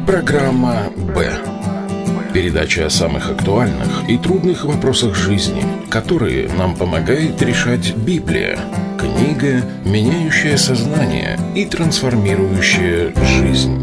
Программа «Б». Передача о самых актуальных и трудных вопросах жизни, которые нам помогает решать Библия. Книга, меняющая сознание и трансформирующая жизнь.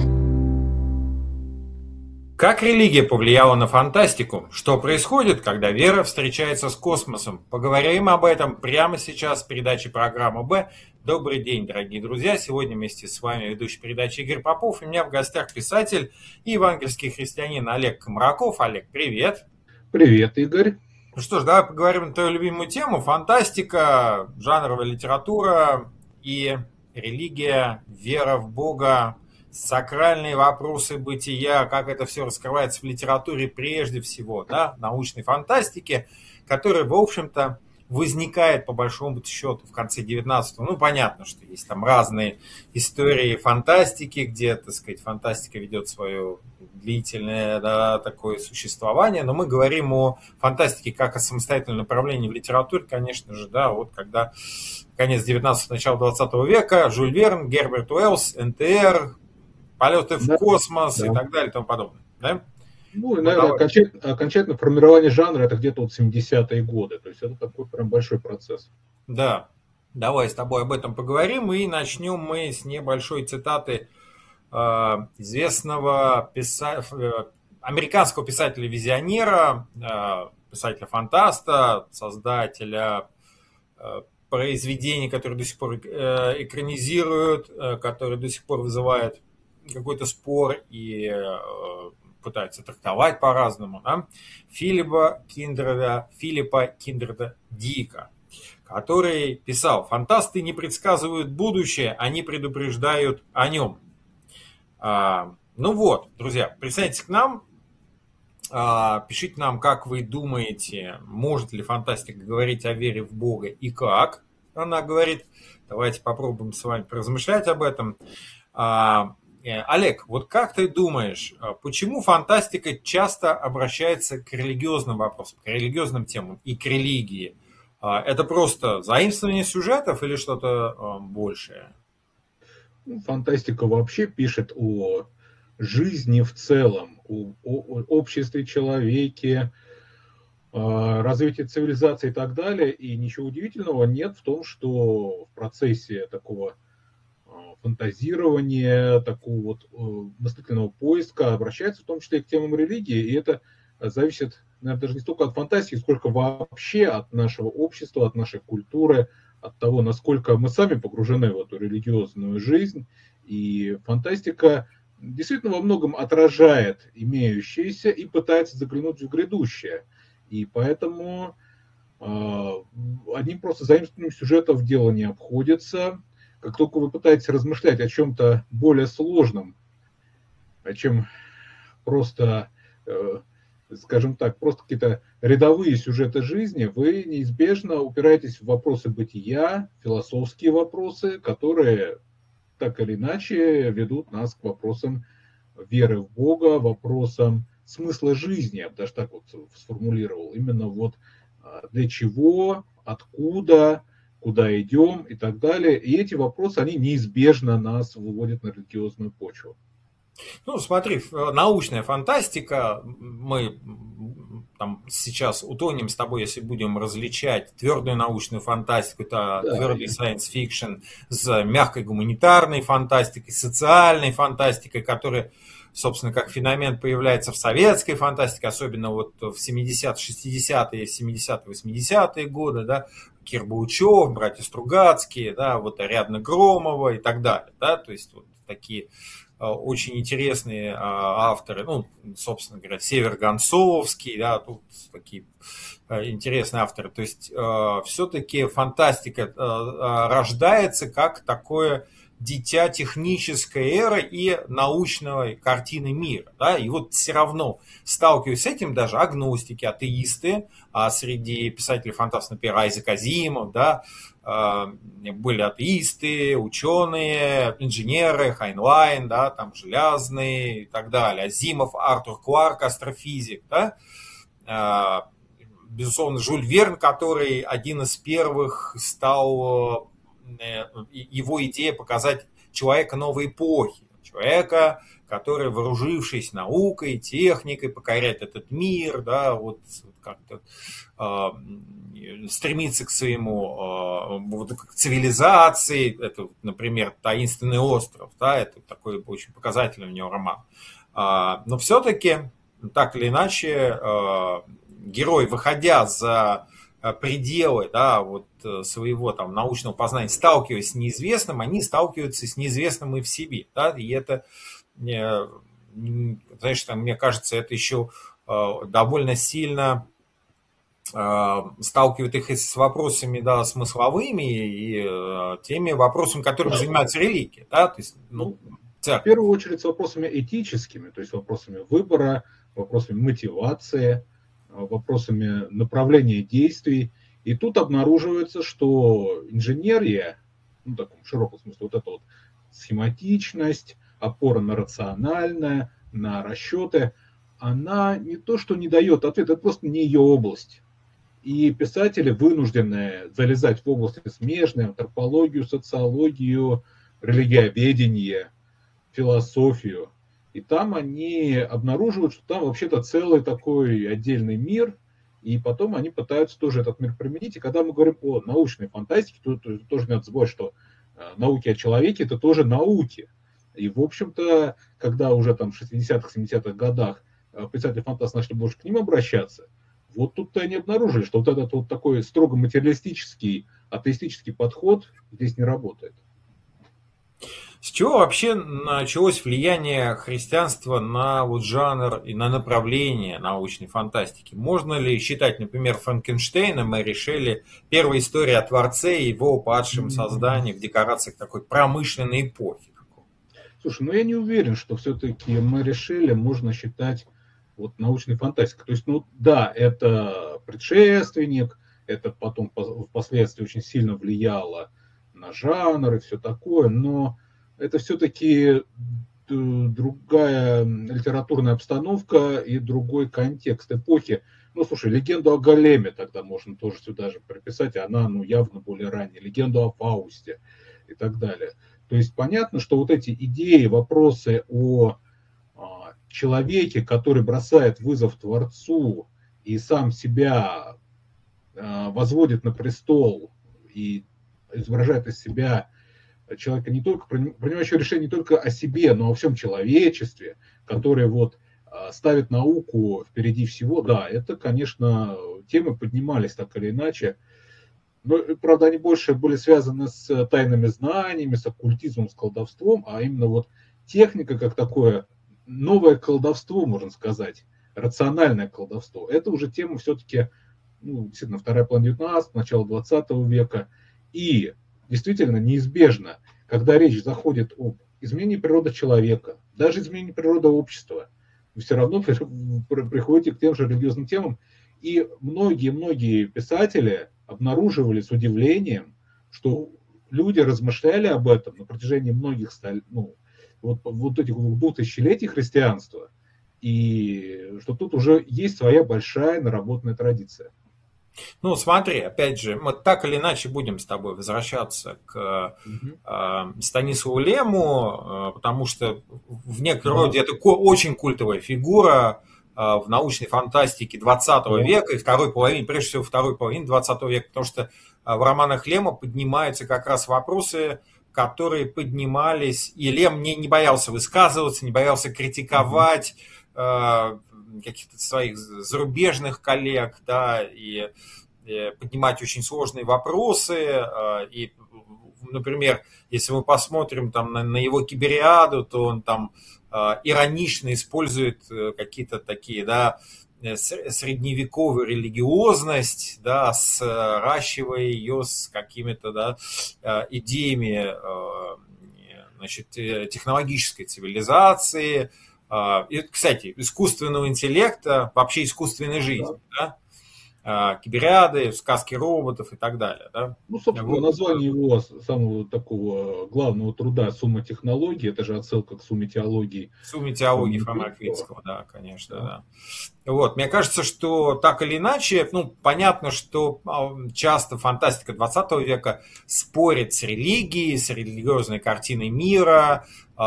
Как религия повлияла на фантастику? Что происходит, когда вера встречается с космосом? Поговорим об этом прямо сейчас в передаче «Программа Б». Добрый день, дорогие друзья. Сегодня вместе с вами ведущий передачи Игорь Попов. И у меня в гостях писатель и евангельский христианин Олег Комараков. Олег, привет. Привет, Игорь. Ну что ж, давай поговорим на твою любимую тему. Фантастика, жанровая литература и религия, вера в Бога, сакральные вопросы бытия, как это все раскрывается в литературе прежде всего, да, научной фантастике, которая, в общем-то, возникает, по большому счету, в конце 19-го. Ну, понятно, что есть там разные истории фантастики, где, так сказать, фантастика ведет свое длительное, да, такое существование, но мы говорим о фантастике как о самостоятельном направлении в литературе, конечно же, да, вот когда конец 19-го, начало 20 века, Жюль Верн, Герберт Уэллс, НТР, полеты в космос и так далее и тому подобное, да? Ну, и, наверное, окончательное формирование жанра это где-то вот 70-е годы. То есть это такой прям большой процесс. Да, давай с тобой об этом поговорим. И начнем мы с небольшой цитаты известного американского писателя-визионера, писателя-фантаста, создателя произведений, которые до сих пор экранизируют, которые до сих пор вызывают какой-то спор и пытаются трактовать по-разному, да? Филиппа Киндреда Дика, который писал: «Фантасты не предсказывают будущее, они предупреждают о нем». Ну вот, друзья, присоединяйтесь к нам, пишите нам, как вы думаете, может ли фантастика говорить о вере в Бога и как она говорит. Давайте попробуем с вами поразмышлять об этом. Олег, вот как ты думаешь, почему фантастика часто обращается к религиозным вопросам, к религиозным темам и к религии? Это просто заимствование сюжетов или что-то большее? Фантастика вообще пишет о жизни в целом, о обществе, человеке, развитии цивилизации и так далее. И ничего удивительного нет в том, что в процессе такого фантазирования, такого вот мыслительного поиска обращается в том числе и к темам религии. И это зависит, наверное, даже не столько от фантастики, сколько вообще от нашего общества, от нашей культуры, от того, насколько мы сами погружены в эту религиозную жизнь. И фантастика действительно во многом отражает имеющееся и пытается заглянуть в грядущее. И поэтому одним просто заимствованием сюжетов дело не обходится. Как только вы пытаетесь размышлять о чем-то более сложном, чем просто, скажем так, просто какие-то рядовые сюжеты жизни, вы неизбежно упираетесь в вопросы бытия, философские вопросы, которые так или иначе ведут нас к вопросам веры в Бога, вопросам смысла жизни, я бы даже так вот сформулировал. Именно вот для чего, откуда, куда идем и так далее. И эти вопросы, они неизбежно нас выводят на религиозную почву. Ну, смотри, научная фантастика, мы там сейчас утонем с тобой, если будем различать твердую научную фантастику, это твердый science fiction с мягкой гуманитарной фантастикой, социальной фантастикой, которая, собственно, как феномен появляется в советской фантастике, особенно вот в 70-е, 60-е, 70-е, 80-е годы, да, Кир Баучев, братья Стругацкие, да, вот Ариадна Громова и так далее, да, то есть вот такие очень интересные авторы, ну, собственно говоря, Север Гонцовский, да, тут такие интересные авторы, то есть все-таки фантастика рождается как такое дитя технической эры и научной картины мира. Да? И вот все равно, сталкиваясь с этим, даже агностики, атеисты, а среди писателей-фантастов, например, Айзек Азимов, да, были атеисты, ученые, инженеры, Хайнлайн, да, там Железный и так далее, Азимов, Артур Кларк, астрофизик, да, безусловно, Жюль Верн, который один из первых стал, его идея показать человека новой эпохи, человека, который, вооружившись наукой, техникой, покоряет этот мир, да, вот как-то стремится к своему вот, к цивилизации. Это, например, «Таинственный остров», да, это такой очень показательный у него роман. Но все-таки, так или иначе, герой, выходя за пределы, да, вот своего там научного познания, сталкиваясь с неизвестным, они сталкиваются с неизвестным и в себе, да, и это, знаешь, там, мне кажется, это еще довольно сильно сталкивает их и с вопросами, да, смысловыми и теми вопросами, которыми занимаются религии, да, то есть, ну, в первую очередь с вопросами этическими, то есть вопросами выбора, вопросами мотивации, вопросами направления действий. И тут обнаруживается, что инженерия, ну, в таком широком смысле, вот эта вот схематичность, опора на рациональное, на расчеты, она не то, что не дает ответ, это просто не ее область. И писатели вынуждены залезать в области смежные, антропологию, социологию, религиоведение, философию. И там они обнаруживают, что там вообще-то целый такой отдельный мир, и потом они пытаются тоже этот мир применить. И когда мы говорим о научной фантастике, то тоже надо забывать, что науки о человеке – это тоже науки. И, в общем-то, когда уже там в 60-х, 70-х годах писатели-фантасты начали больше к ним обращаться, вот тут-то они обнаружили, что вот этот вот такой строго материалистический, атеистический подход здесь не работает. С чего вообще началось влияние христианства на вот жанр и на направление научной фантастики? Можно ли считать, например, Франкенштейна, Мэри Шелли, первой историей о Творце и его падшем создании в декорациях такой промышленной эпохи? Слушай, ну я не уверен, что все-таки Мэри Шелли можно считать вот научной фантастикой. То есть, ну да, это предшественник, это потом впоследствии очень сильно влияло на жанр и все такое, но это все-таки другая литературная обстановка и другой контекст эпохи. Ну, слушай, легенду о Големе тогда можно тоже сюда же приписать, она, ну, явно более ранняя. Легенду о Фаусте и так далее. То есть понятно, что вот эти идеи, вопросы о человеке, который бросает вызов Творцу и сам себя возводит на престол и изображает из себя человека не только, принимающего решение не только о себе, но о всем человечестве, который вот ставит науку впереди всего, да, это, конечно, темы поднимались так или иначе, но, правда, они больше были связаны с тайными знаниями, с оккультизмом, с колдовством, а именно вот техника как такое новое колдовство, можно сказать, рациональное колдовство, это уже тема все-таки, ну, действительно, вторая половина 19, начало 20 века, и действительно неизбежно, когда речь заходит об изменении природы человека, даже изменении природы общества, вы все равно приходите к тем же религиозным темам. И многие писатели обнаруживали с удивлением, что люди размышляли об этом на протяжении многих вот этих 2000-летий христианства, и что тут уже есть своя большая наработанная традиция. Ну, смотри, опять же, мы так или иначе будем с тобой возвращаться к Станиславу Лему, потому что в некотором роде это очень культовая фигура в научной фантастике 20 века и второй половины, прежде всего второй половины 20 века, потому что в романах Лема поднимаются как раз вопросы, которые поднимались, и Лем не боялся высказываться, не боялся критиковать каких-то своих зарубежных коллег, да, и поднимать очень сложные вопросы. И, например, если мы посмотрим там на его Кибериаду, то он там иронично использует какие-то такие, да, средневековую религиозность, да, сращивая ее с какими-то, да, идеями, значит, технологической цивилизации, и, кстати, искусственного интеллекта, вообще искусственной жизни, да? Кибериады, сказки роботов и так далее. Да? Ну, собственно, название его самого такого главного труда «Сумма технологий», это же отсылка к «Сумме теологии». «Сумме теологии» Фома Аквинского, да, конечно, да. Вот, мне кажется, что так или иначе, ну, понятно, что часто фантастика 20 века спорит с религией, с религиозной картиной мира,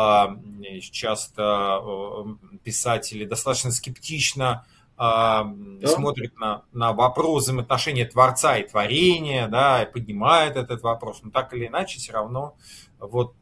часто писатели достаточно скептично смотрит на вопрос взаимоотношения Творца и творения, да, и поднимает этот вопрос, но так или иначе все равно вот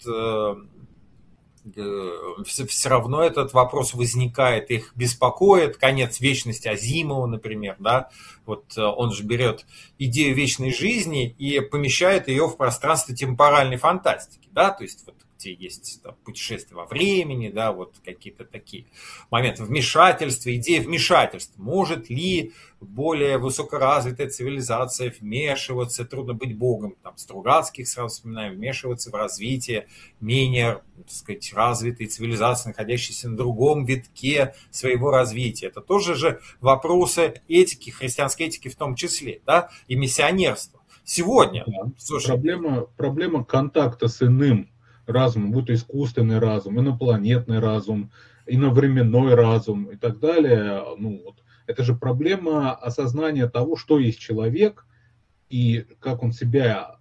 все равно этот вопрос возникает, их беспокоит конец вечности Азимова, например, да, вот он же берет идею вечной жизни и помещает ее в пространство темпоральной фантастики, да, то есть вот где есть там, путешествия во времени, да, вот какие-то такие моменты вмешательства, идея вмешательства. Может ли более высокоразвитая цивилизация вмешиваться, трудно быть богом, там, Стругацких сразу вспоминаем, вмешиваться в развитие менее, так сказать, развитой цивилизации, находящейся на другом витке своего развития. Это тоже же вопросы этики, христианской этики в том числе, да, и миссионерства. Сегодня, да. Слушай, проблема контакта с иным разумом, будь то искусственный разум, инопланетный разум, иновременной разум и так далее. Ну, вот, это же проблема осознания того, что есть человек и как он себя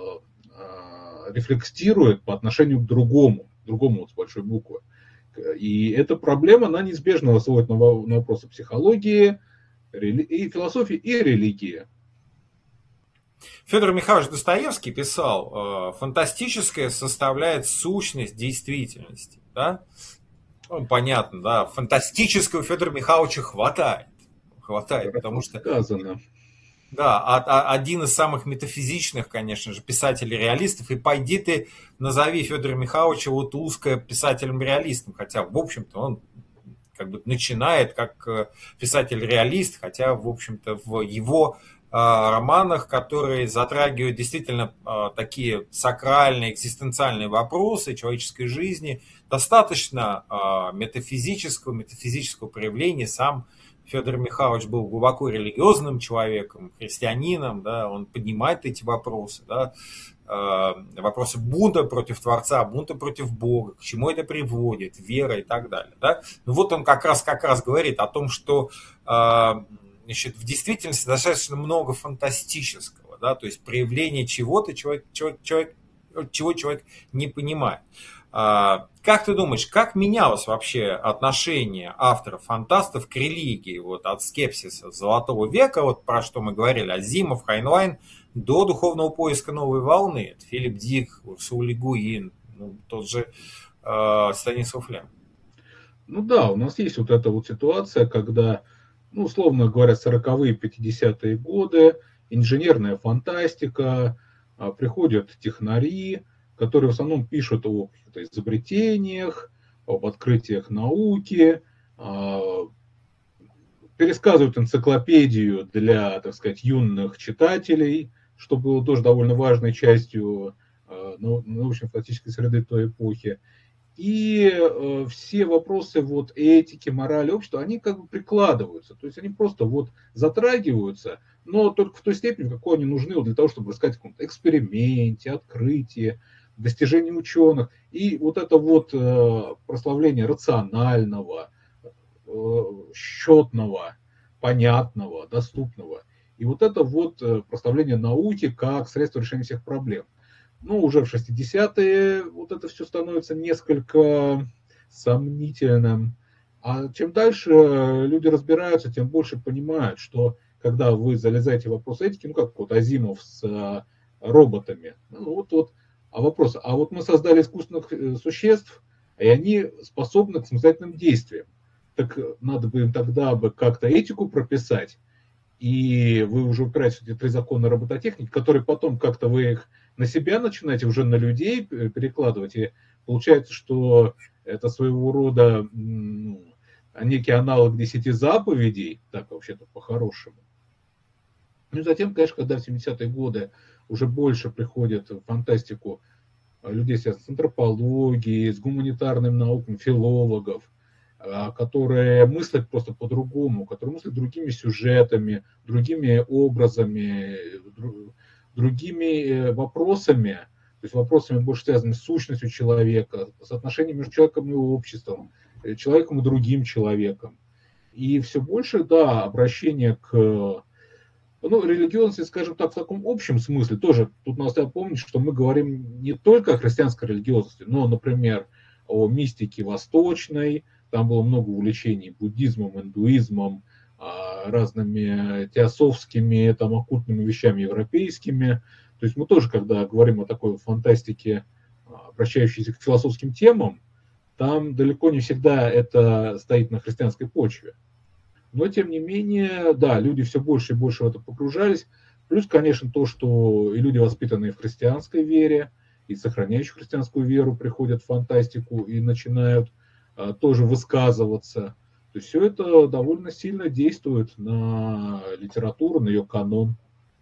рефлексирует по отношению к другому вот с большой буквы. И эта проблема, она неизбежно сводит на вопросы психологии, и философии, и религии. Федор Михайлович Достоевский писал, фантастическое составляет сущность действительности. Да? Ну, понятно, да, фантастического Федора Михайловича хватает, потому что... Сказано. Да, один из самых метафизичных, конечно же, писателей-реалистов, и пойди ты назови Федора Михайловича вот узко писателем-реалистом, хотя, в общем-то, он как бы начинает как писатель-реалист, хотя, в общем-то, в его романах, которые затрагивают действительно такие сакральные, экзистенциальные вопросы человеческой жизни, достаточно метафизического проявления. Сам Федор Михайлович был глубоко религиозным человеком, христианином, да, он поднимает эти вопросы, да, вопросы бунта против Творца, бунта против Бога, к чему это приводит, вера и так далее. Да. Ну вот он как раз говорит о том, что значит, в действительности достаточно много фантастического, да, то есть проявление чего-то, чего человек не понимает. Как ты думаешь, как менялось вообще отношение авторов-фантастов к религии, вот от скепсиса Золотого века, вот про что мы говорили, Азимов, Хайнлайн, до духовного поиска новой волны, это Филипп Дик, Урсула Ле Гуин, ну, тот же Станислав Лем. Ну да, у нас есть вот эта вот ситуация, когда, ну, условно говоря, 40-е, 50-е годы, инженерная фантастика, приходят технари, которые в основном пишут о каких-то изобретениях, об открытиях науки, пересказывают энциклопедию для, так сказать, юных читателей, что было тоже довольно важной частью научно-фантастической среды той эпохи. И все вопросы вот этики, морали, общества, они как бы прикладываются. То есть они просто вот затрагиваются, но только в той степени, в какой они нужны вот для того, чтобы рассказать о каком-то эксперименте, открытии, достижении ученых. И вот это вот прославление рационального, счетного, понятного, доступного. И вот это вот прославление науки как средство решения всех проблем. Ну, уже в 60-е вот это все становится несколько сомнительным. А чем дальше люди разбираются, тем больше понимают, что когда вы залезаете в вопрос этики, ну, как вот Азимов с роботами, ну, вот, а вопрос, а вот мы создали искусственных существ, и они способны к самостоятельным действиям. Так надо бы им тогда бы как-то этику прописать, и вы уже упираетесь в эти 3 закона робототехники, которые потом как-то вы их на себя начинаете, уже на людей перекладывать, и получается, что это своего рода некий аналог 10 заповедей, так вообще-то по-хорошему. Ну и затем, конечно, когда в 70-е годы уже больше приходит в фантастику людей, связанных с антропологией, с гуманитарными науками, филологов, которые мыслят просто по-другому, которые мыслят другими сюжетами, другими образами, другими вопросами, то есть вопросами больше связанными с сущностью человека, с отношением между человеком и обществом, человеком и другим человеком. И все больше, да, обращение к религиозности, скажем так, в таком общем смысле тоже. Тут надо помнить, что мы говорим не только о христианской религиозности, но, например, о мистике восточной. Там было много увлечений буддизмом, индуизмом, разными теософскими, там, оккультными вещами европейскими. То есть мы тоже, когда говорим о такой фантастике, обращающейся к философским темам, там далеко не всегда это стоит на христианской почве. Но, тем не менее, да, люди все больше и больше в это погружались. Плюс, конечно, то, что и люди, воспитанные в христианской вере, и сохраняющие христианскую веру, приходят в фантастику и начинают тоже высказываться. То есть все это довольно сильно действует на литературу, на ее канон.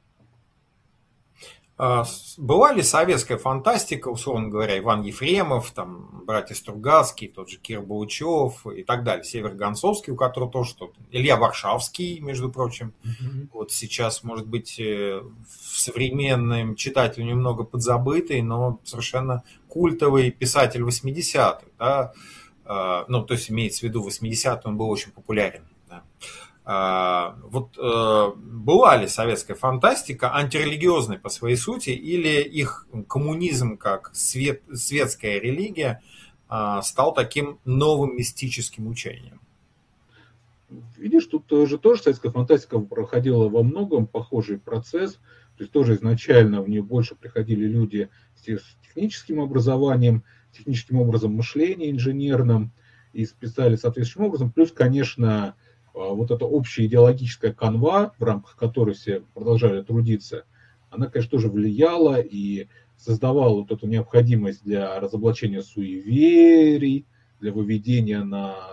Была ли советская фантастика, условно говоря, Иван Ефремов, там, братья Стругацкие, тот же Кир Булычев и так далее, Север Гонцовский, у которого тоже что-то, Илья Варшавский, между прочим, вот сейчас, может быть, современным читателю немного подзабытый, но совершенно культовый писатель 80-х, да, ну, то есть имеется в виду 80-е, он был очень популярен, да. Вот была ли советская фантастика антирелигиозной по своей сути, или их коммунизм как светская религия стал таким новым мистическим учением? Видишь, тут же тоже советская фантастика проходила во многом похожий процесс. То есть тоже изначально в нее больше приходили люди с техническим образованием, техническим образом мышления инженерным, и писали соответствующим образом. Плюс, конечно, вот эта общая идеологическая канва, в рамках которой все продолжали трудиться, она, конечно, тоже влияла и создавала вот эту необходимость для разоблачения суеверий, для выведения на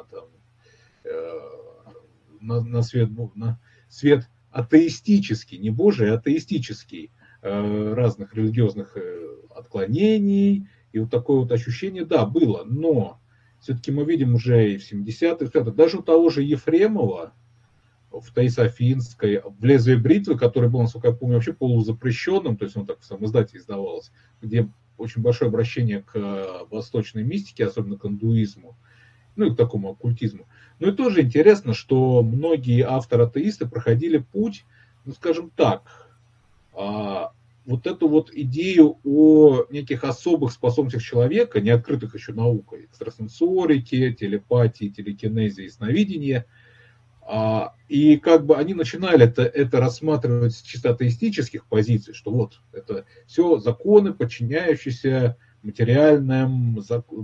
свет атеистический, не Божий, а атеистический, разных религиозных отклонений. И вот такое вот ощущение, да, было. Но все-таки мы видим уже и в 70-х, даже у того же Ефремова, в Таисофинской, в «Лезвие бритвы», который был, насколько я помню, вообще полузапрещенным, то есть он так в самом издате издавался, где очень большое обращение к восточной мистике, особенно к индуизму, ну и к такому оккультизму. Ну и тоже интересно, что многие авторы-атеисты проходили путь, ну скажем так, вот эту вот идею о неких особых способностях человека, не открытых еще наукой, экстрасенсорики, телепатии, телекинезии, ясновидения, и как бы они начинали это рассматривать с чисто атеистических позиций, что вот это все законы, подчиняющиеся материальным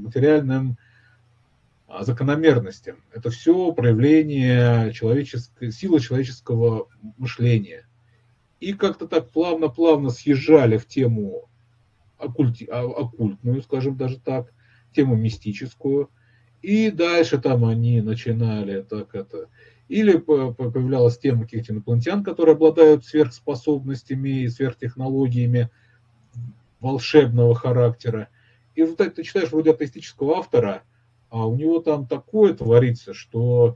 закономерностям. Это все проявление силы человеческого мышления. И как-то так плавно-плавно съезжали в тему оккультную, скажем даже так, тему мистическую. И дальше там они начинали Или появлялась тема каких-то инопланетян, которые обладают сверхспособностями и сверхтехнологиями волшебного характера. И в результате ты читаешь вроде атеистического автора, а у него там такое творится, что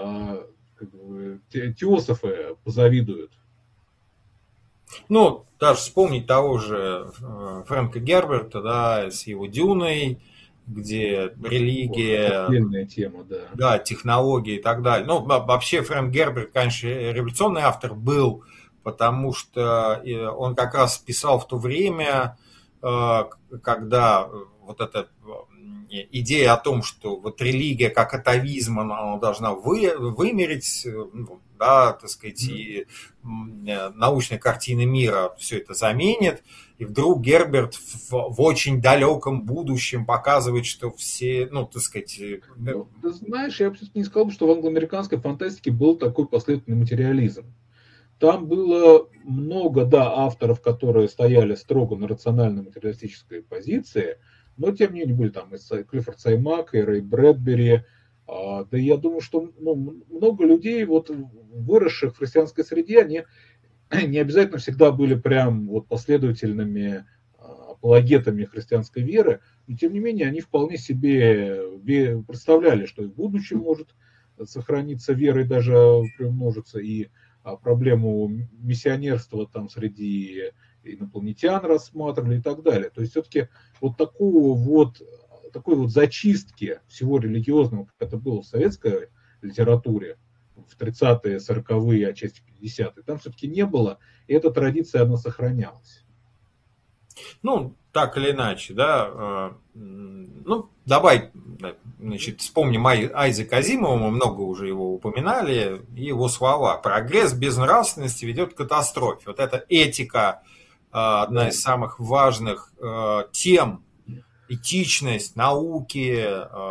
теософы позавидуют. Ну, даже вспомнить того же Фрэнка Герберта, да, с его «Дюной», где религия, отдельная тема, да. Да, технологии и так далее. Ну, вообще Фрэнк Герберт, конечно, революционный автор был, потому что он как раз писал в то время, когда вот эта идея о том, что вот религия как атовизм, она должна вымереть, да, так сказать, и научная картина мира все это заменит. И вдруг Герберт в очень далеком будущем показывает, что все, ну, так сказать... Ты знаешь, я бы не сказал, что в англоамериканской фантастике был такой последовательный материализм. Там было много, да, авторов, которые стояли строго на рациональной материалистической позиции, но тем не менее были там и Клиффорд Саймак, и Рэй Брэдбери. Да и я думаю, что много людей, вот, выросших в христианской среде, они не обязательно всегда были прям вот последовательными апологетами христианской веры, Но, тем не менее, они вполне себе представляли, что и в будущем может сохраниться вера и даже приумножиться, и проблему миссионерства там среди инопланетян рассматривали и так далее. То есть все-таки вот такой вот зачистки всего религиозного, как это было в советской литературе в 30-е, 40-е, отчасти 50-е, там все-таки не было, и эта традиция, она сохранялась. Ну, так или иначе, да. Ну, давай, значит, вспомним Айзека Азимова, мы много уже его упоминали, и его слова. Прогресс без нравственности ведет к катастрофе. Вот эта этика, одна из самых важных тем, этичность науки,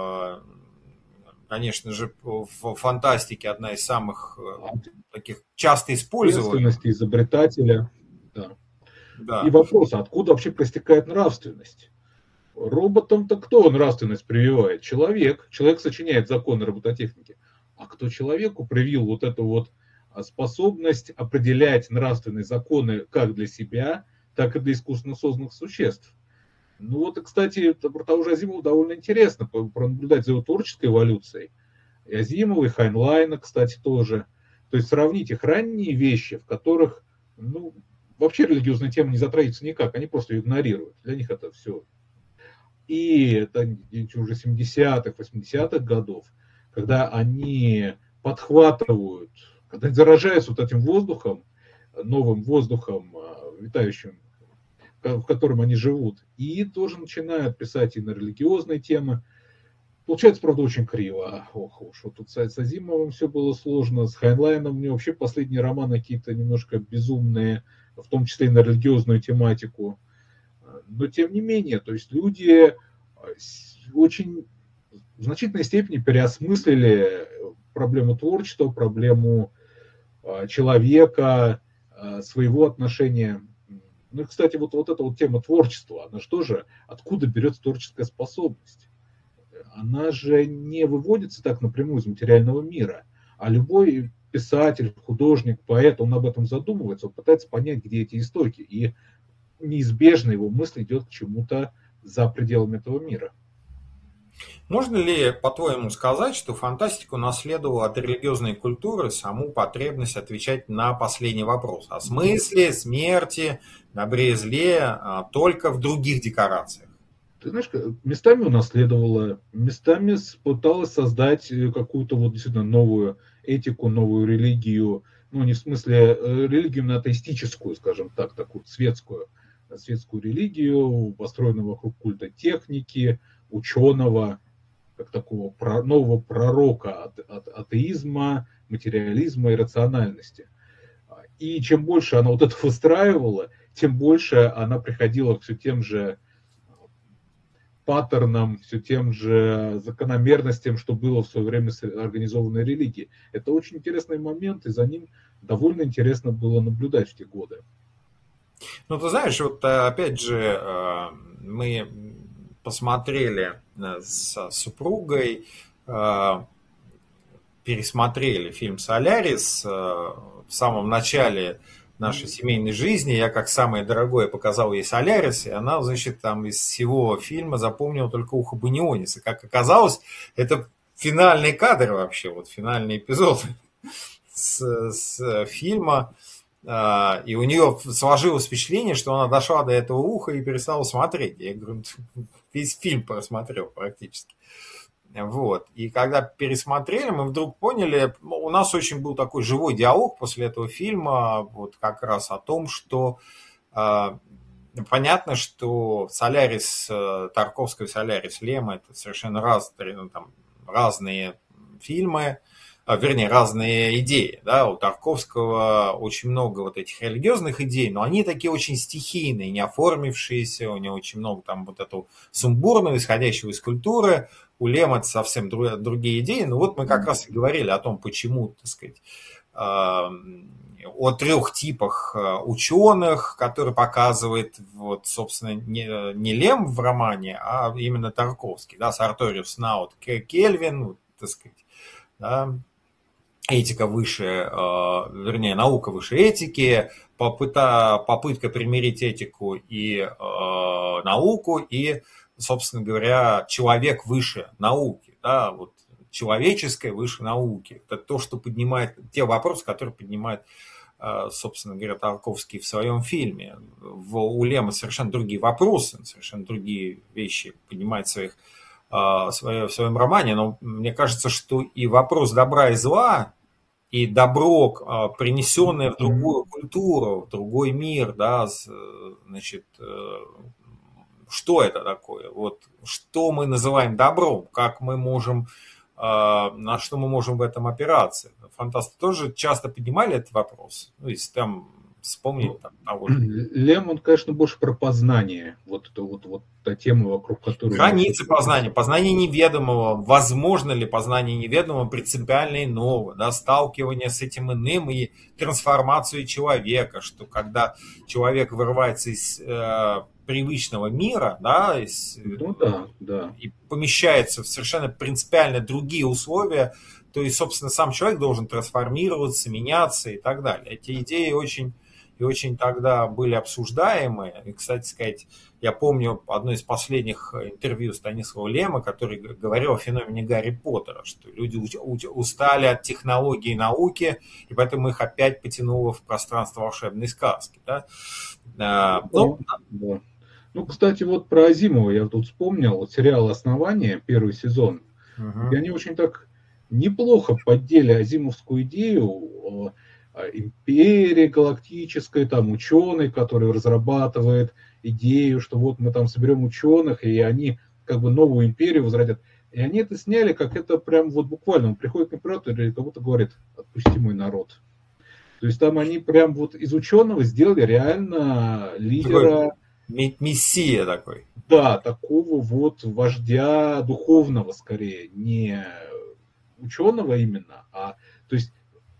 конечно же, в фантастике одна из самых таких часто используемых. Ответственность изобретателя, да. Да. И вопрос, откуда вообще проистекает нравственность? Роботам-то кто нравственность прививает? Человек. Человек сочиняет законы робототехники. А кто человеку привил вот эту вот способность определять нравственные законы как для себя, так и для искусственно созданных существ? Ну вот, и, кстати, про того же Азимова довольно интересно пронаблюдать за его творческой эволюцией. И Азимова, и Хайнлайна, кстати, тоже. То есть сравнить их ранние вещи, в которых, ну, вообще религиозная тема не затрагивается никак, они просто ее игнорируют. Для них это все. И это уже 70-х, 80-х годов, когда они подхватывают, когда они заражаются вот этим воздухом, новым воздухом, витающим, в котором они живут, и тоже начинают писать и на религиозные темы. Получается, правда, очень криво. Ох уж, вот тут с Азимовым все было сложно, с Хайнлайном у него вообще последние романы какие-то немножко безумные, в том числе и на религиозную тематику. Но тем не менее, то есть люди очень в значительной степени переосмыслили проблему творчества, проблему человека, своего отношения. Ну и, кстати, вот эта вот тема творчества, она же тоже, откуда берется творческая способность? Она же не выводится так напрямую из материального мира, а любой писатель, художник, поэт, он об этом задумывается, он пытается понять, где эти истоки, и неизбежно его мысль идет к чему-то за пределами этого мира. Можно ли, по-твоему, сказать, что фантастика унаследовала от религиозной культуры саму потребность отвечать на последний вопрос о смысле, смерти, добре и зле, только в других декорациях? Ты знаешь, местами унаследовала, местами пыталась создать какую-то вот действительно новую этику, новую религию, ну не в смысле религию именно атеистическую, скажем так, такую светскую религию, построенную вокруг культа техники, ученого, как такого нового пророка от атеизма, материализма и рациональности. И чем больше она вот это выстраивала, тем больше она приходила к все тем же паттернам, все тем же закономерностям, что было в свое время с организованной религией. Это очень интересный момент, и за ним довольно интересно было наблюдать в те годы. Ну, ты знаешь, вот опять же, мы посмотрели с супругой, пересмотрели фильм «Солярис» в самом начале нашей семейной жизни. Я как самое дорогое показал ей «Солярис», и она, значит, там из всего фильма запомнила только «Ухо Баниониса». Как оказалось, это финальный кадр вообще, вот финальный эпизод с фильма. И у нее сложилось впечатление, что она дошла до этого уха и перестала смотреть. Я говорю, весь фильм просмотрел практически. Вот. И когда пересмотрели, мы вдруг поняли, у нас очень был такой живой диалог после этого фильма, вот как раз о том, что понятно, что «Солярис», Тарковского «Солярис», Лема — это совершенно разные фильмы, вернее, разные идеи. Да? У Тарковского очень много вот этих религиозных идей, но они такие очень стихийные, не оформившиеся, у него очень много там вот этого сумбурного, исходящего из культуры. У Лема это совсем другие идеи. Но вот мы как раз и говорили о том, почему, так сказать, о трех типах ученых, которые показывает, вот, собственно, не Лем в романе, а именно Тарковский. Да? Сарториус, Наут, Кельвин, так сказать, да? Этика выше, вернее, наука выше этики, попытка примирить этику и науку, и собственно говоря, человек выше науки, да, вот человеческое выше науки. Это то, что поднимает, те вопросы, которые поднимает, собственно говоря, Тарковский в своем фильме. У Лема совершенно другие вопросы, совершенно другие вещи поднимает в своем романе, но мне кажется, что и вопрос добра и зла, и добро, принесенное в другую культуру, в другой мир, да, значит, что это такое? Вот что мы называем добром, как мы можем, на что мы можем в этом опираться? Фантасты тоже часто поднимали этот вопрос. Ну, если там вспомнить того же. Лем, он, конечно, больше про познание. Вот это вот та тема, вокруг которой... Границы познания, познание неведомого. Возможно ли познание неведомого принципиально иного, да, сталкивание с этим иным и трансформацию человека, что когда человек вырывается из привычного мира, да, и помещается в совершенно принципиально другие условия, то и, собственно, сам человек должен трансформироваться, меняться и так далее. Эти идеи очень тогда были обсуждаемы. И, кстати сказать, я помню одно из последних интервью Станислава Лема, который говорил о феномене Гарри Поттера, что люди устали от технологий науки, и поэтому их опять потянуло в пространство волшебной сказки. Да? Ну, кстати, вот про Азимова я тут вспомнил, вот сериал «Основание», первый сезон, и они очень так неплохо поддели азимовскую идею империи галактической, там ученый, который разрабатывает идею, что вот мы там соберем ученых, и они как бы новую империю возродят. И они это сняли, как это прям вот буквально, он приходит к императору и как будто говорит: отпусти мой народ. То есть там они прям вот из ученого сделали реально лидера. Мессия такой. Да, такого вот вождя духовного скорее, не ученого именно, а то есть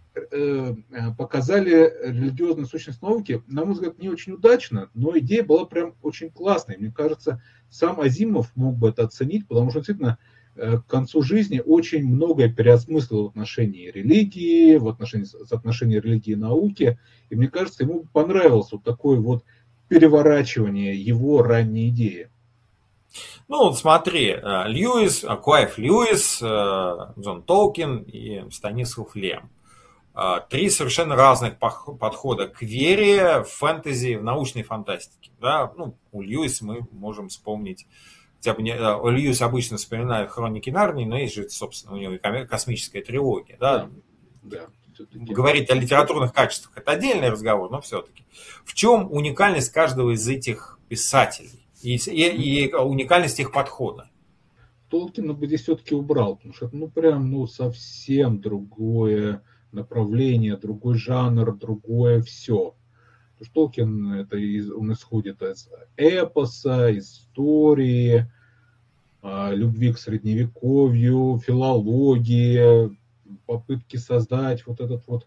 показали религиозную сущность науки, на мой взгляд, не очень удачно, но идея была прям очень классной. Мне кажется, сам Азимов мог бы это оценить, потому что действительно к концу жизни очень многое переосмыслил в отношении религии, в отношении соотношения религии и науки. И мне кажется, ему понравилось вот такое вот переворачивание его ранней идеи. Ну, смотри, Клайв Льюис, Джон Толкин и Станислав Лем. Три совершенно разных подхода к вере в фэнтези, в научной фантастике. Да? Ну, у Льюиса мы можем вспомнить, хотя бы Льюис обычно вспоминает «Хроники Нарнии», но есть же, собственно, у него и космическая трилогия. Да? Да. Говорить о литературных качествах – это отдельный разговор, но все-таки. В чем уникальность каждого из этих писателей и уникальность их подхода? Толкина бы здесь все-таки убрал, потому что это прям совсем другое направление, другой жанр, другое все. Потому что Толкин он исходит из эпоса, истории, любви к средневековью, филологии, попытки создать вот этот вот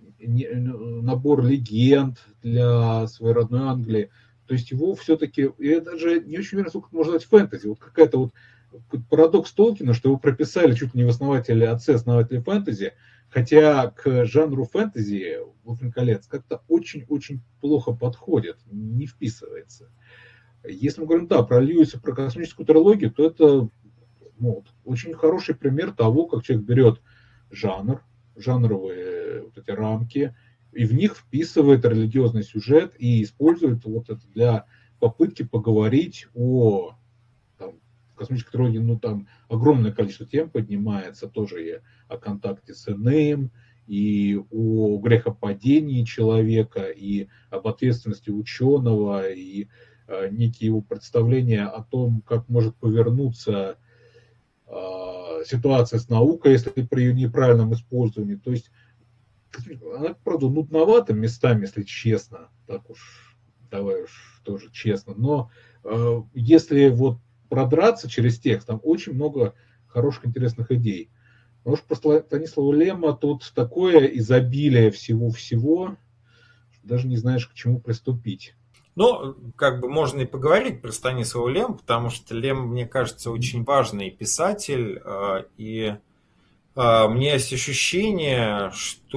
набор легенд для своей родной Англии. То есть его все-таки, я даже не очень уверен, сколько это можно назвать фэнтези. Вот какая-то вот парадокс Толкина, что его прописали чуть ли не в отцы-основатели фэнтези, хотя к жанру фэнтези «Властелин колец» как-то очень-очень плохо подходит, не вписывается. Если мы говорим, про Льюиса, про космическую трилогию, то это очень хороший пример того, как человек берет жанровые вот эти рамки, и в них вписывает религиозный сюжет и использует вот это для попытки поговорить о космической трилогии, там огромное количество тем поднимается, тоже и о контакте с иным, и о грехопадении человека, и об ответственности ученого, и некие его представления о том, как может повернуться ситуация с наукой, если при ее неправильном использовании. То есть она, правда, нудновата местами, если честно, так уж, давай уж тоже честно, но если вот продраться через текст, там очень много хороших, интересных идей. Потому что про Станислава Лема тут такое изобилие всего-всего, что даже не знаешь, к чему приступить. Ну, как бы можно и поговорить про Станислава Лема, потому что Лем, мне кажется, очень важный писатель, и у меня есть ощущение,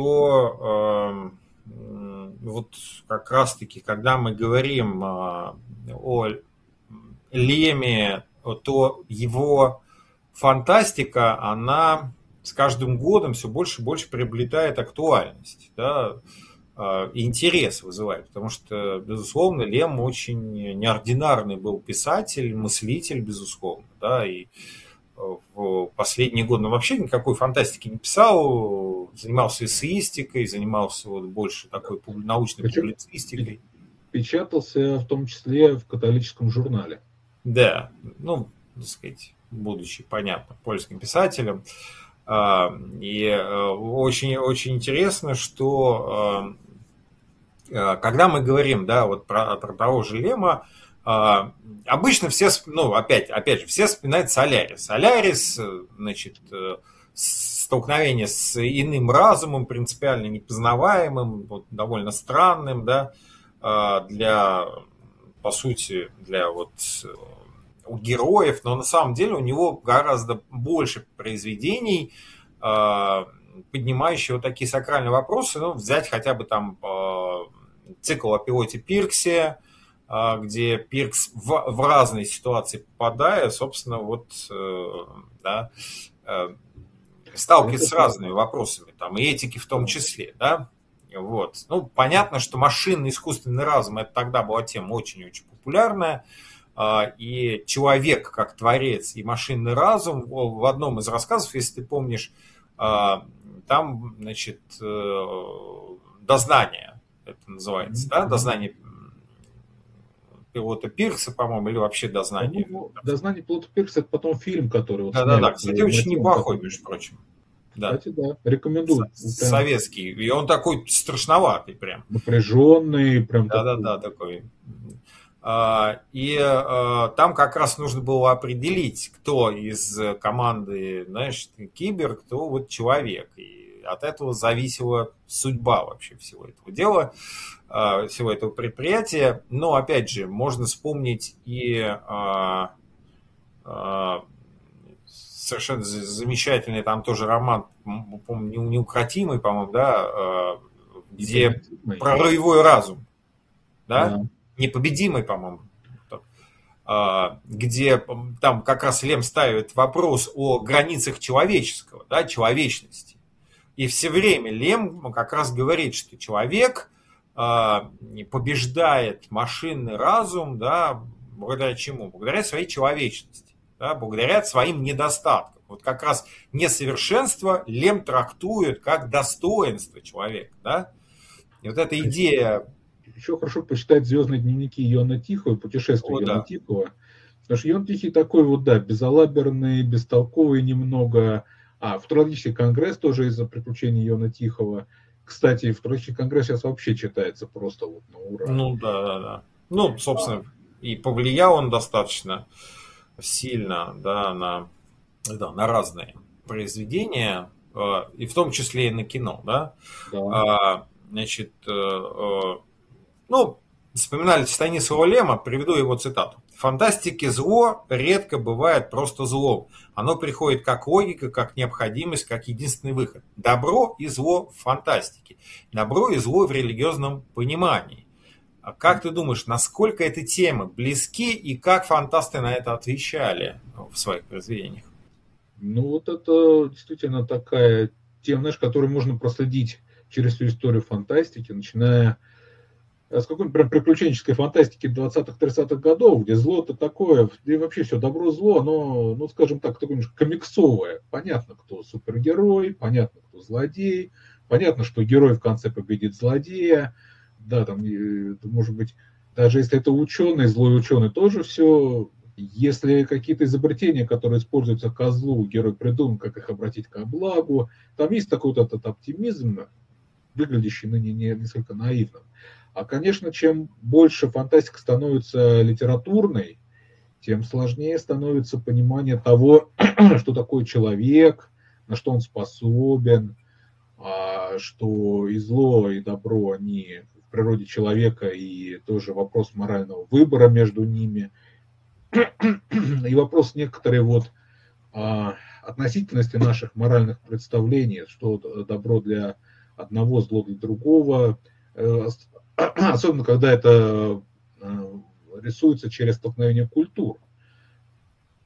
что вот как раз-таки, когда мы говорим о Леме то его фантастика, она с каждым годом все больше и больше приобретает актуальность, да, и интерес вызывает, потому что, безусловно, Лем очень неординарный был писатель, мыслитель, безусловно, да, и в последние годы он вообще никакой фантастики не писал, занимался эссеистикой, занимался вот больше такой научной публицистикой. Печатался в том числе в католическом журнале. Да, ну, так сказать, будучи, понятно, польским писателем. И очень интересно, что когда мы говорим, да, вот про того же Лема, обычно все, ну, опять же, все вспоминают Солярис. Солярис, значит, столкновение с иным разумом, принципиально непознаваемым, вот, довольно странным, да, по сути, для вот у героев, но на самом деле у него гораздо больше произведений, поднимающие вот такие сакральные вопросы. Ну, взять хотя бы там цикл о пилоте Пирксе, где Пиркс в разные ситуации попадая, собственно, вот, да, сталкивается с разными вопросами, там, и этики в том числе, да. Вот. Ну, понятно, что машинный искусственный разум, это тогда была тема очень-очень популярная, и человек как творец и машинный разум в одном из рассказов, если ты помнишь, там, значит, дознание, это называется, да, дознание пилота Пиркса, по-моему, или вообще дознание. Дознание пилота Пиркса, это потом фильм, который вот да, кстати, очень неплохой, между прочим. Да. Кстати, да, рекомендую. Советский. И он такой страшноватый прям. Напряженный, прям да, такой. И там как раз нужно было определить, кто из команды, знаешь, кибер, кто вот человек. И от этого зависела судьба вообще всего этого дела, всего этого предприятия. Но, опять же, можно вспомнить и совершенно замечательный там тоже роман, помню, «Неукротимый», по-моему, да, где про роевой разум, да? «Непобедимый», по-моему, где там как раз Лем ставит вопрос о границах человеческого, да, человечности. И все время Лем как раз говорит, что человек побеждает машинный разум, да, благодаря чему? Благодаря своей человечности. Да, благодаря своим недостаткам. Вот как раз несовершенство Лем трактует как достоинство человека. Да? И вот эта идея... Еще хорошо почитать «Звездные дневники» Иоанна Тихого, «Путешествие Иоанна Тихого». Потому что Иоанн Тихий такой вот, да, безалаберный, бестолковый немного. Футурологический конгресс тоже из-за приключений Иоанна Тихого. Кстати, футурологический конгресс сейчас вообще читается просто вот на ура. Ну, да. Ну, собственно, и повлиял он достаточно сильно, да, на разные произведения, и в том числе и на кино, да. Значит, ну, вспоминали Станислава Лема, приведу его цитату. «В фантастике зло редко бывает просто злом. Оно приходит как логика, как необходимость, как единственный выход. Добро и зло в фантастике. Добро и зло в религиозном понимании». А как ты думаешь, насколько эти темы близки и как фантасты на это отвечали в своих произведениях? Ну, вот это действительно такая тема, знаешь, которую можно проследить через всю историю фантастики, начиная с какой-нибудь прям приключенческой фантастики 20-30-х годов, где зло-то такое, и вообще все добро-зло, оно, ну, скажем так, такое немножко комиксовое. Понятно, кто супергерой, понятно, кто злодей, понятно, что герой в конце победит злодея. Да, там, может быть, даже если это ученый, злой ученый, тоже все. Если какие-то изобретения, которые используются ко злу, герой придумал, как их обратить ко благу, там есть такой вот этот оптимизм, выглядящий ныне несколько наивным. А, конечно, чем больше фантастика становится литературной, тем сложнее становится понимание того, что такое человек, на что он способен, что и зло, и добро, они в природе человека, и тоже вопрос морального выбора между ними, и вопрос некоторой вот относительности наших моральных представлений, что добро для одного, зло для другого, особенно когда это рисуется через столкновение культур.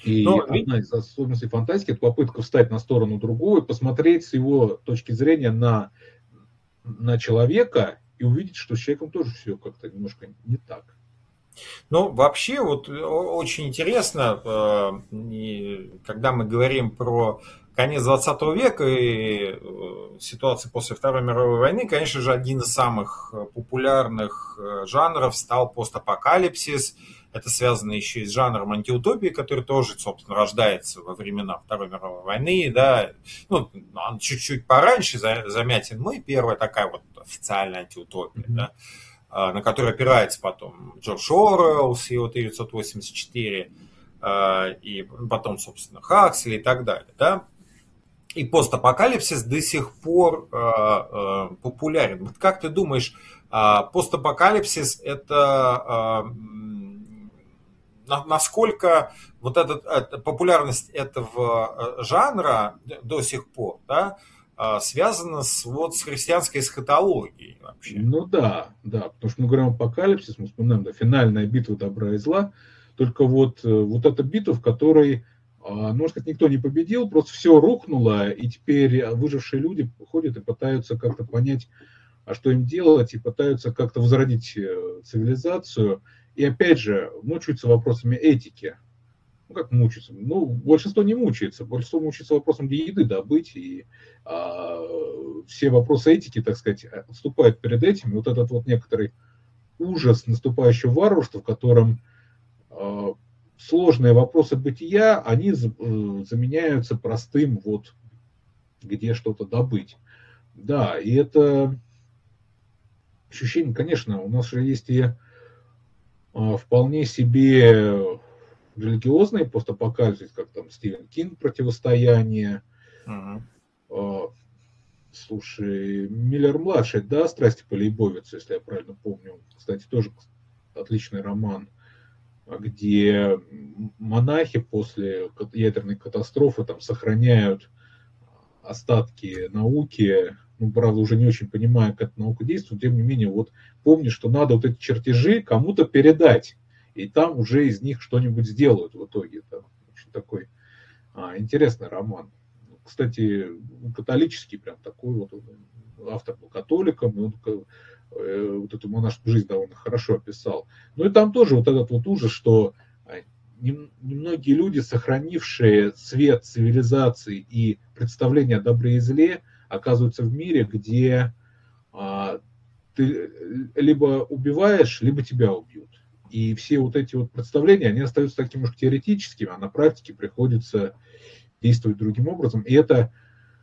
И Но, одна из особенностей фантастики – это попытка встать на сторону другого и посмотреть с его точки зрения на человека и увидеть, что с человеком тоже все как-то немножко не так. ну, вообще, вот очень интересно, когда мы говорим про конец 20 века и ситуацию после Второй мировой войны, конечно же, один из самых популярных жанров стал постапокалипсис. Это связано еще и с жанром антиутопии, который тоже, собственно, рождается во времена Второй мировой войны, да. Ну, он чуть-чуть пораньше, Замятин мы, первая такая вот официальная антиутопия, да, на который опирается потом Джордж Оруэлл с его 1984, и потом, собственно, Хаксли и так далее. Да? И постапокалипсис до сих пор популярен. Вот как ты думаешь, постапокалипсис это насколько вот популярность этого жанра до сих пор, да, связано с христианской эсхатологией вообще? Ну да, потому что мы говорим о апокалипсис, мы вспоминаем, да, финальная битва добра и зла, только вот эта битва, в которой, можно сказать, никто не победил, просто все рухнуло, и теперь выжившие люди ходят и пытаются как-то понять, а что им делать, и пытаются как-то возродить цивилизацию, и опять же мучаются вопросами этики. Ну, как мучаются? Ну, большинство не мучается. Большинство мучается вопросом, где еды добыть, и все вопросы этики, так сказать, отступают перед этим. И вот этот вот некоторый ужас наступающего варварства, в котором сложные вопросы бытия, они заменяются простым вот, где что-то добыть. Да, и это ощущение, конечно, у нас же есть и вполне себе религиозные постапокалипсис, как там Стивен Кинг «Противостояние». Слушай, Миллер-младший, да, «Страсти по Лейбовицу», если я правильно помню. Кстати, тоже отличный роман, где монахи после ядерной катастрофы там сохраняют остатки науки. Ну, правда, уже не очень понимаю, как эта наука действует, тем не менее, вот помни, что надо вот эти чертежи кому-то передать, и там уже из них что-нибудь сделают в итоге. Это очень такой интересный роман. Кстати, католический прям такой вот, автор был католиком, и он вот эту монашескую жизнь довольно хорошо описал. Ну и там тоже вот этот вот ужас, что немногие люди, сохранившие цвет цивилизации и представление о добре и зле, оказываются в мире, где ты либо убиваешь, либо тебя убьют. И все вот эти вот представления, они остаются такими уж теоретическими, а на практике приходится действовать другим образом. И это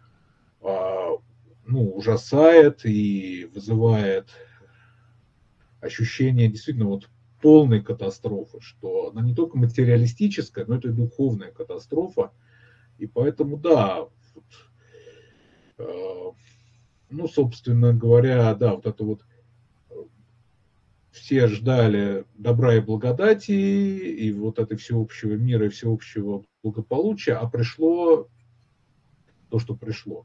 ужасает и вызывает ощущение действительно вот полной катастрофы, что она не только материалистическая, но это и духовная катастрофа. И поэтому, да, собственно говоря, да, вот это вот все ждали добра и благодати, и вот этой всеобщего мира и всеобщего благополучия, а пришло то, что пришло.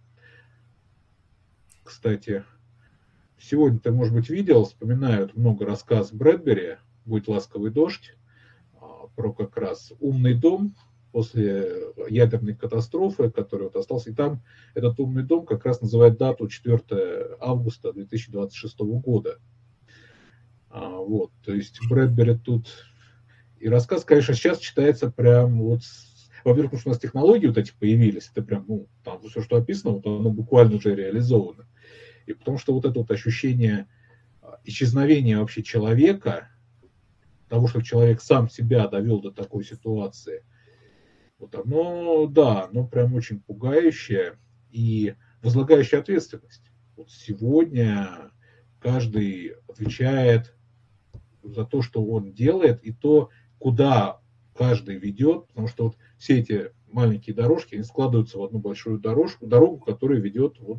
Кстати, сегодня ты, может быть, видел, вспоминают много рассказ Брэдбери «Будь ласковый дождь», про как раз умный дом после ядерной катастрофы, который вот остался. И там этот умный дом как раз называет дату 4 августа 2026 года. Вот, то есть Брэдбери тут... И рассказ, конечно, сейчас читается прям вот... Во-первых, потому что у нас технологии вот эти появились, это прям, там все, что описано, вот оно буквально уже реализовано. И потому что вот это вот ощущение исчезновения вообще человека, того, что человек сам себя довел до такой ситуации, вот оно прям очень пугающее и возлагающее ответственность. Вот сегодня каждый отвечает за то, что он делает, и то, куда каждый ведет, потому что вот все эти маленькие дорожки, они складываются в одну большую дорогу, которая ведет вот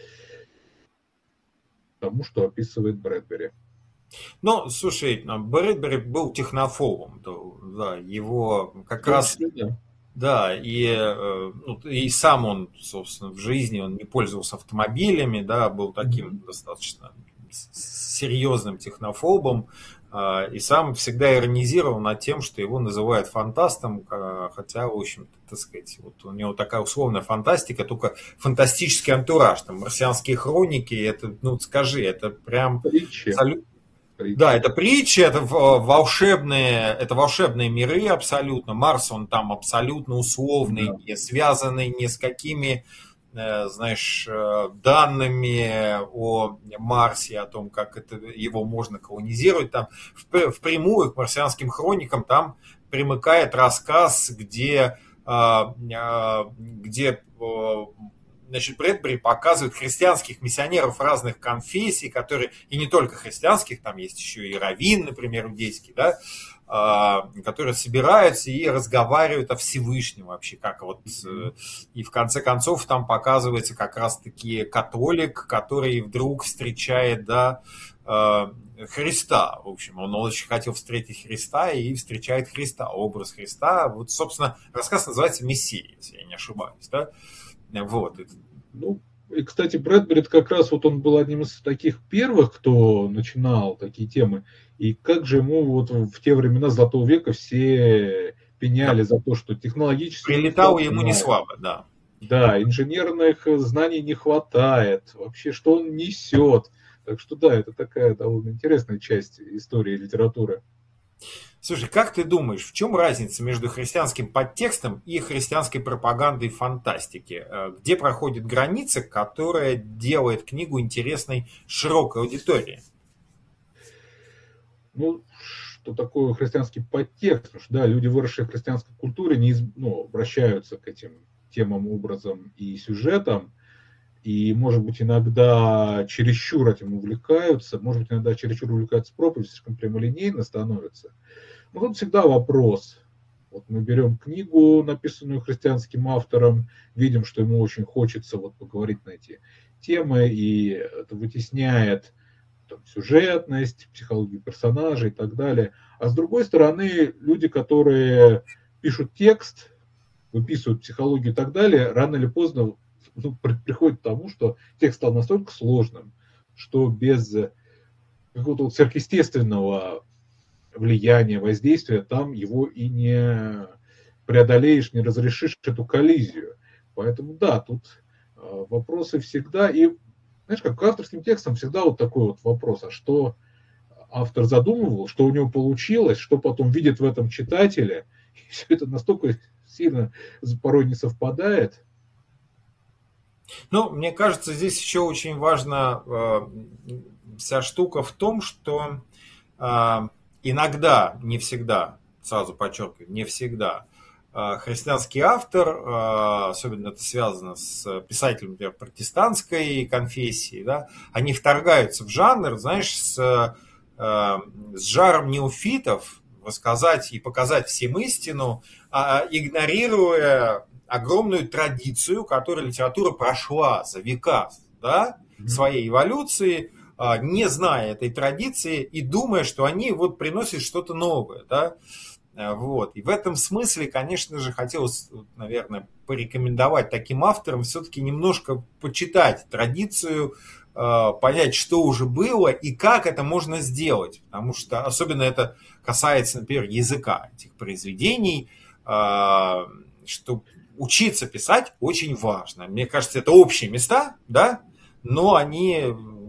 к тому, что описывает Брэдбери. Ну, слушай, Брэдбери был технофобом, да, его как раз... Да, и сам он, собственно, в жизни он не пользовался автомобилями, да, был таким достаточно серьезным технофобом. И сам всегда иронизировал над тем, что его называют фантастом, хотя, в общем-то, так сказать, вот у него такая условная фантастика, только фантастический антураж, там, марсианские хроники, это, ну, скажи, это прям... Да, это притчи, это волшебные миры абсолютно. Марс, он там абсолютно условный, да, не связанный ни с какими, знаешь, данными о Марсе, о том, как это, его можно колонизировать. Там впрямую к марсианским хроникам там примыкает рассказ, где значит, Брэдбери показывает христианских миссионеров разных конфессий, которые, и не только христианских, там есть еще и раввин, например, иудейский, да, которые собираются и разговаривают о Всевышнем вообще, как вот, и в конце концов там показывается как раз-таки католик, который вдруг встречает, да, Христа, в общем, он очень хотел встретить Христа и встречает Христа, образ Христа, вот, собственно, рассказ называется «Мессия», если я не ошибаюсь, да. Вот. Ну, и, кстати, Брэдбери как раз вот он был одним из таких первых, кто начинал такие темы. И как же ему вот в те времена Золотого века все пеняли, да, за то, что технологически... Прилетало ему не слабо, да. Да, инженерных знаний не хватает. Вообще, что он несет. Так что да, это такая довольно интересная часть истории литературы. Слушай, как ты думаешь, в чем разница между христианским подтекстом и христианской пропагандой фантастики? Где проходит граница, которая делает книгу интересной широкой аудитории? Ну, что такое христианский подтекст? Потому что, да, люди, выросшие в христианской культуре, обращаются к этим темам, образом и сюжетам, и, может быть, иногда чересчур этим увлекаются, может быть, иногда чересчур увлекаются проповедью, слишком прямолинейно становится. Но тут всегда вопрос. Вот мы берем книгу, написанную христианским автором, видим, что ему очень хочется вот поговорить на эти темы, и это вытесняет там сюжетность, психологию персонажей и так далее. А с другой стороны, люди, которые пишут текст, выписывают психологию и так далее, рано или поздно приходит к тому, что текст стал настолько сложным, что без какого-то сверхъестественного влияния, воздействия, там его и не преодолеешь, не разрешишь эту коллизию. Поэтому да, тут вопросы всегда. И, знаешь, как к авторским текстам всегда вот такой вот вопрос, а что автор задумывал, что у него получилось, что потом видит в этом читателя. И все это настолько сильно порой не совпадает. Ну, мне кажется, здесь еще очень важна вся штука в том, что иногда, не всегда, сразу подчеркиваю, не всегда, христианский автор, особенно это связано с писателем, например, протестантской конфессии, да, они вторгаются в жанр, знаешь, с жаром неофитов, рассказать и показать всем истину, игнорируя огромную традицию, которую литература прошла за века, да, своей эволюции, не зная этой традиции и думая, что они вот приносят что-то новое, да, вот. И в этом смысле, конечно же, хотелось, наверное, порекомендовать таким авторам все-таки немножко почитать традицию, понять, что уже было и как это можно сделать, потому что особенно это касается, например, языка этих произведений, что учиться писать очень важно. Мне кажется, это общие места, да, но они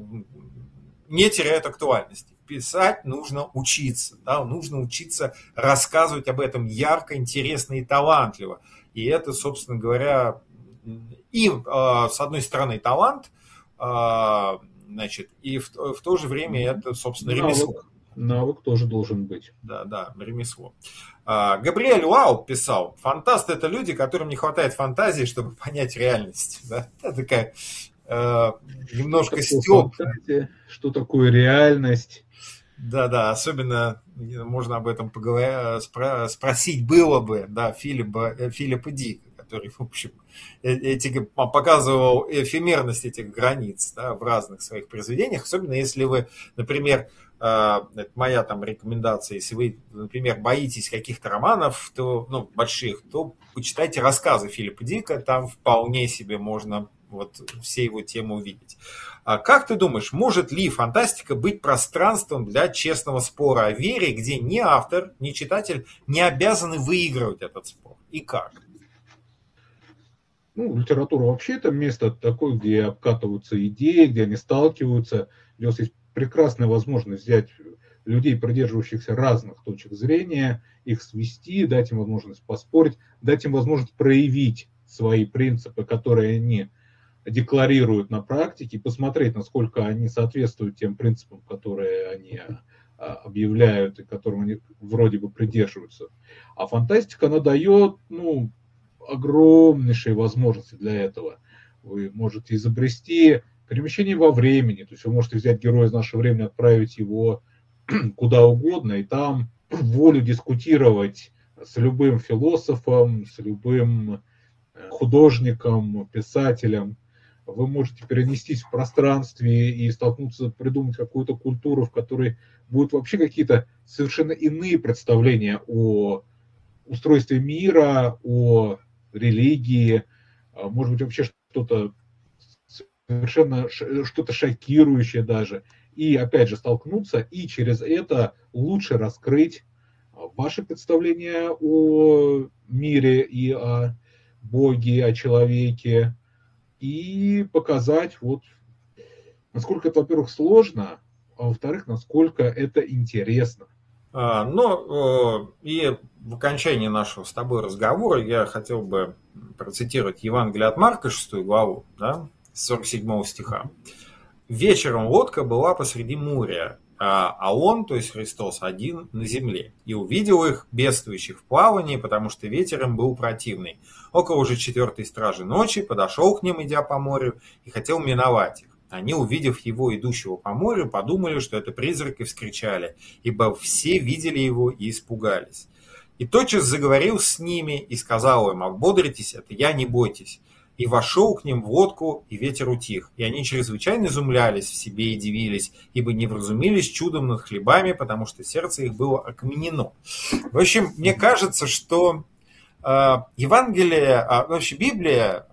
не теряют актуальности. Писать нужно учиться, да, нужно учиться рассказывать об этом ярко, интересно и талантливо. И это, собственно говоря, и с одной стороны талант, значит, и в то же время это, собственно, ремесло. Навык тоже должен быть. Да, ремесло. Габриэль Лау писал: фантасты — это люди, которым не хватает фантазии, чтобы понять реальность. Да? Это такая немножко стёб. Что такое реальность? Да, особенно можно об этом спросить было бы, да, Филиппа Дика, который, в общем, показывал эфемерность этих границ, да, в разных своих произведениях, особенно если вы, например, это моя там рекомендация, если вы, например, боитесь каких-то романов, то, больших, то почитайте рассказы Филиппа Дика, там вполне себе можно вот все его темы увидеть. А как ты думаешь, может ли фантастика быть пространством для честного спора о вере, где ни автор, ни читатель не обязаны выигрывать этот спор? И как? Ну, литература вообще это место такое, где обкатываются идеи, где они сталкиваются. Где у вас есть прекрасная возможность взять людей, придерживающихся разных точек зрения, их свести, дать им возможность поспорить, дать им возможность проявить свои принципы, которые они декларируют на практике, посмотреть, насколько они соответствуют тем принципам, которые они объявляют и которым они вроде бы придерживаются. А фантастика, она дает, ну, огромнейшие возможности для этого. Вы можете изобрести перемещение во времени, то есть вы можете взять героя из нашего времени, отправить его куда угодно, и там волю дискутировать с любым философом, с любым художником, писателем. Вы можете перенестись в пространстве и столкнуться, придумать какую-то культуру, в которой будут вообще какие-то совершенно иные представления о устройстве мира, о религии, может быть, вообще что-то совершенно что-то шокирующее даже. И опять же столкнуться и через это лучше раскрыть ваше представление о мире и о Боге, о человеке, и показать, вот, насколько это, во-первых, сложно, а во-вторых, насколько это интересно. Ну, и в окончании нашего с тобой разговора я хотел бы процитировать Евангелие от Марка, 6 главу, да, с 47 стиха. «Вечером лодка была посреди моря, а он, то есть Христос, один на земле, и увидел их, бедствующих в плавании, потому что ветер им был противный. Около же 4-й стражи ночи подошел к ним, идя по морю, и хотел миновать их. Они, увидев его, идущего по морю, подумали, что это призрак, и вскричали, ибо все видели его и испугались. И тотчас заговорил с ними и сказал им: ободритесь, это я, не бойтесь. И вошел к ним в лодку, и ветер утих. И они чрезвычайно изумлялись в себе и дивились, ибо не вразумились чудом над хлебами, потому что сердце их было окаменено». В общем, мне кажется, что Евангелие, вообще Библия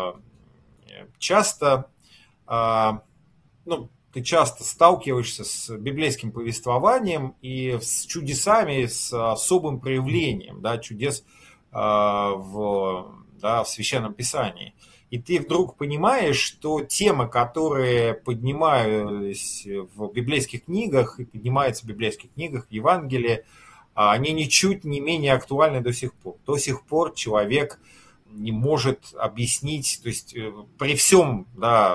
часто, ну, ты часто сталкиваешься с библейским повествованием и с чудесами, с особым проявлением, да, чудес в Священном Писании. И ты вдруг понимаешь, что темы, которые поднимались в библейских книгах и поднимаются в библейских книгах, в Евангелии, они ничуть не менее актуальны до сих пор. До сих пор человек не может объяснить, то есть при всем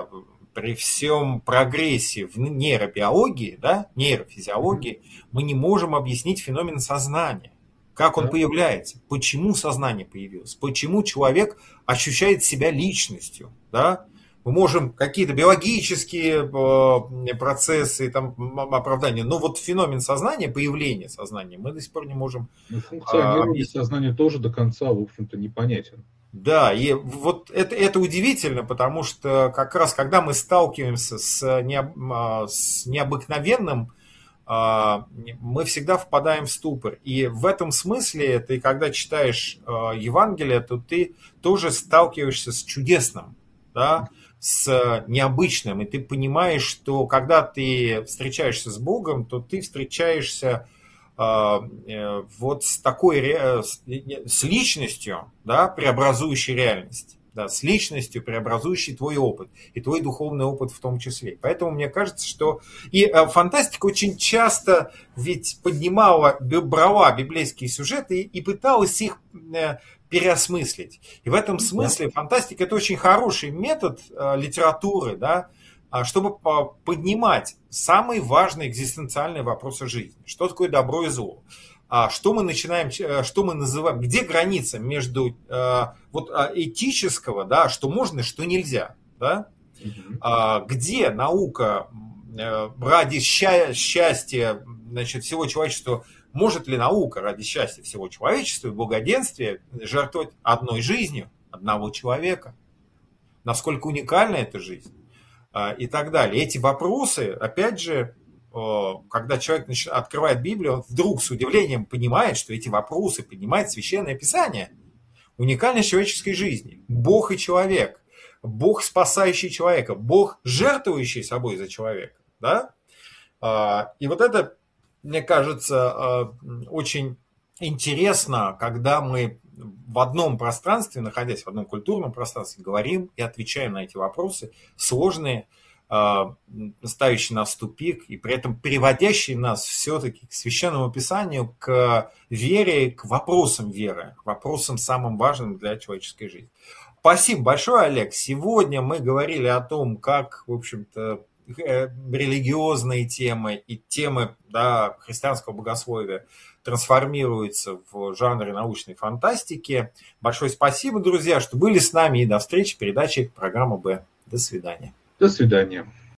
прогрессе в нейробиологии, да, нейрофизиологии, мы не можем объяснить феномен сознания. Как он появляется, почему сознание появилось, почему человек ощущает себя личностью. Да? Мы можем какие-то биологические процессы, там, оправдания, но вот феномен сознания, появление сознания, мы до сих пор не можем функционирование сознания тоже до конца, в общем-то, непонятен. Да, и вот это удивительно, потому что как раз когда мы сталкиваемся с необыкновенным, мы всегда впадаем в ступор. И в этом смысле, ты когда читаешь Евангелие, то ты тоже сталкиваешься с чудесным, да, с необычным. И ты понимаешь, что когда ты встречаешься с Богом, то ты встречаешься вот с такой, с личностью, да, преобразующей реальность. Да, с личностью, преобразующей твой опыт, и твой духовный опыт в том числе. Поэтому мне кажется, что и фантастика очень часто ведь брала библейские сюжеты и пыталась их переосмыслить. И в этом смысле фантастика — это очень хороший метод литературы, да, чтобы поднимать самые важные экзистенциальные вопросы жизни. Что такое добро и зло? Что мы называем, где граница между этического, да, что можно, что нельзя, да? Где наука ради счастья, значит, всего человечества, может ли наука ради счастья всего человечества и благоденствия жертвовать одной жизнью одного человека? Насколько уникальна эта жизнь? И так далее. Эти вопросы, опять же, когда человек открывает Библию, он вдруг с удивлением понимает, что эти вопросы поднимает Священное Писание. Уникальность человеческой жизни. Бог и человек. Бог, спасающий человека, Бог, жертвующий собой за человека. Да? И вот это, мне кажется, очень интересно, когда мы в одном пространстве, находясь в одном культурном пространстве, говорим и отвечаем на эти вопросы, сложные, ставящие нас в тупик, и при этом приводящие нас все-таки к Священному Писанию, к вере, к вопросам веры, к вопросам самым важным для человеческой жизни. Спасибо большое, Олег. Сегодня мы говорили о том, как, в общем-то, религиозные темы и темы, да, христианского богословия трансформируются в жанре научной фантастики. Большое спасибо, друзья, что были с нами, и до встречи в передаче «Программа Б». До свидания. До свидания.